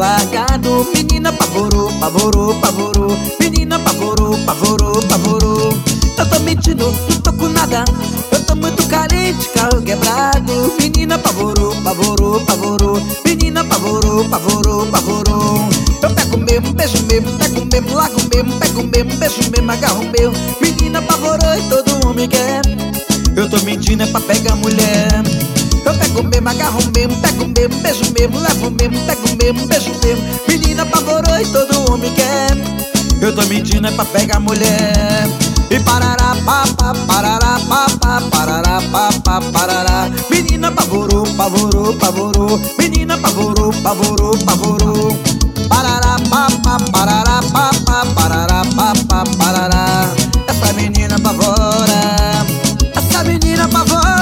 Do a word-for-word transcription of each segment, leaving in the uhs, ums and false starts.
largado. Menina apavorou, apavorou, apavorou. Menina apavorou, apavorou, apavorou. Eu tô mentindo, não tô com nada. Eu tô muito carente, carro quebrado. Menina apavorou, apavorou, apavorou. Menina apavorou, apavorou, apavorou. Eu pego mesmo, beijo mesmo, pego mesmo, largo mesmo, pego mesmo, beijo mesmo, agarro meu. Menina apavorou e todo homem quer. Eu tô mentindo é pra pegar mulher. Eu pego mesmo, agarro mesmo, pego mesmo, beijo mesmo, levo mesmo, pego mesmo, beijo mesmo. Menina apavorou e todo homem quer. Eu tô mentindo é pra pegar mulher. E parará, papá, parará, papá, parará, papá, parará. Menina apavorou, apavorou, apavorou. Menina apavorou, apavorou, apavorou. Parará, papá, parará, papá, parará, papá, parará. Essa menina apavora. Essa menina apavora.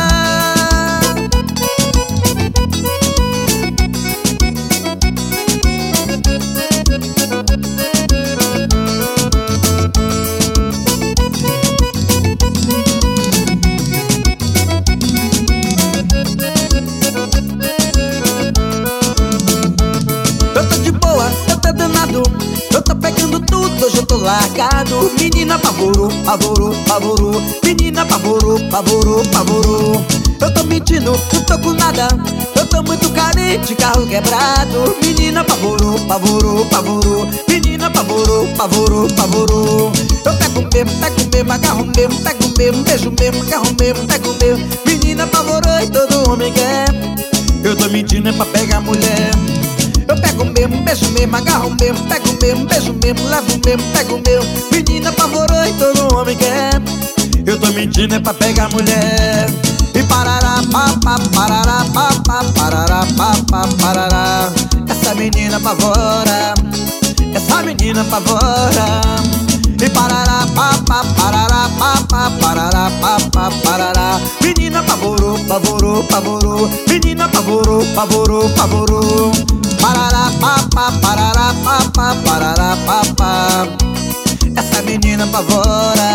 Eu tô de boa, eu tô danado. Eu tô pegando tudo, hoje eu tô largado. Menina apavorou, apavorou, apavorou. Menina apavorou, apavorou, apavorou. Eu tô mentindo, não tô com nada. Eu tô muito carente, carro quebrado. Menina apavorou, apavorou, apavorou. Menina apavorou, apavorou, apavorou. Eu pego mesmo, pego mesmo, agarro mesmo, pego mesmo, beijo mesmo, agarro mesmo, pego mesmo. Menina apavorou e todo homem quer. Eu tô mentindo é pra pegar mulher. Eu pego mesmo, beijo mesmo, agarro mesmo, pego mesmo, beijo mesmo, levo mesmo, pego meu. Menina apavorou e todo homem quer. Eu tô mentindo é pra pegar mulher. E parará, papá, parará, papá, parará, papá, parará. Essa menina apavora. Essa menina apavora. E parará, papá, parará, papá, parará, papá, parará. Menina apavorou, apavorou, apavorou. Menina apavorou, apavorou, apavorou. Parará, papá, parará, papá, parará, papá. Essa menina apavora.